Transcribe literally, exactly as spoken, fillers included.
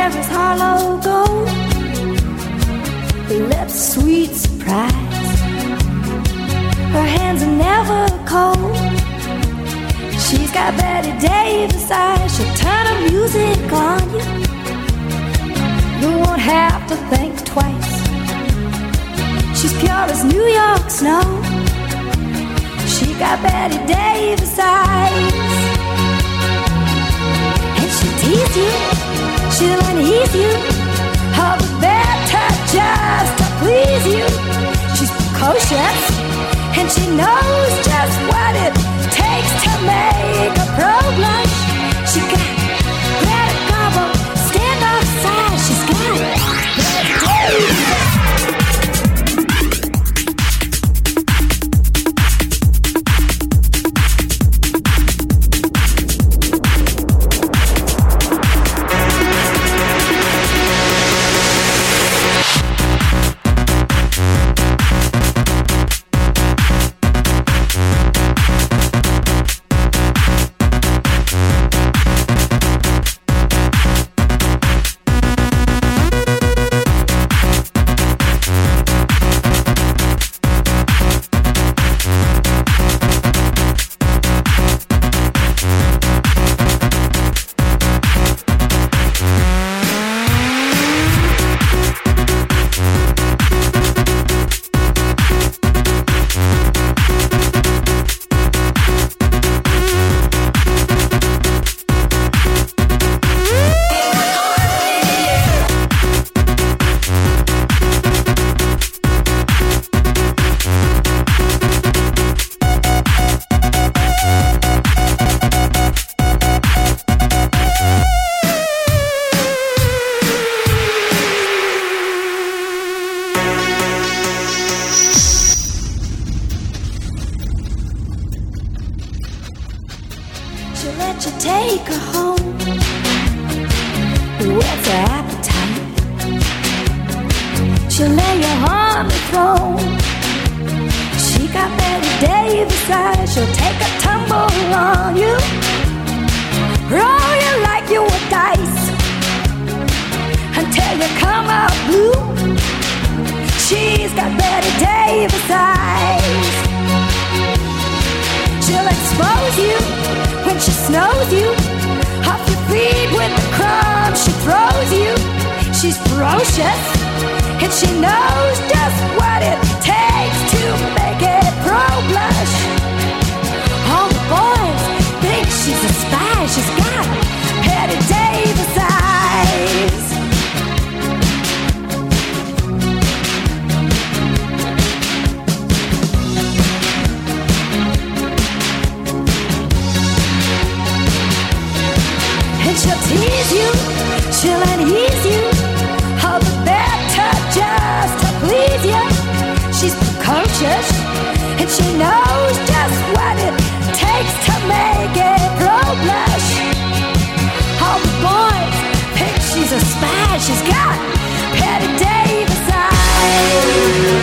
hair is hollow gold, her lips sweet surprise. Her hands are never cold. She's got Betty Davis eyes. She'll turn her music on you. You won't have to think twice. She's pure as New York snow. She got Betty Davis eyes. And she'll tease you, she'll unease you, all the better just to please you. She's precocious, and she knows just what it takes to make a pro blush. She got Greta Garbo, stand off side. She's got Betty Davis. She'll let you take her home. What's her appetite? She'll lay you on the throne. She got Betty Davis eyes. She'll take a tumble on you, roll you like you were dice until you come out blue. She's got Betty Davis eyes. She'll expose you when she snows you, off your feet with the crumbs she throws you. She's ferocious, and she knows just what it takes to make it pro blush. All the boys think she's a spy. She's got Betty Davis eyes. She'll tease you, she'll unease you, all the better just to please you. She's precocious, and she knows just what it takes to make it pro blush. All the boys think she's a spy. She's got Betty Davis eyes.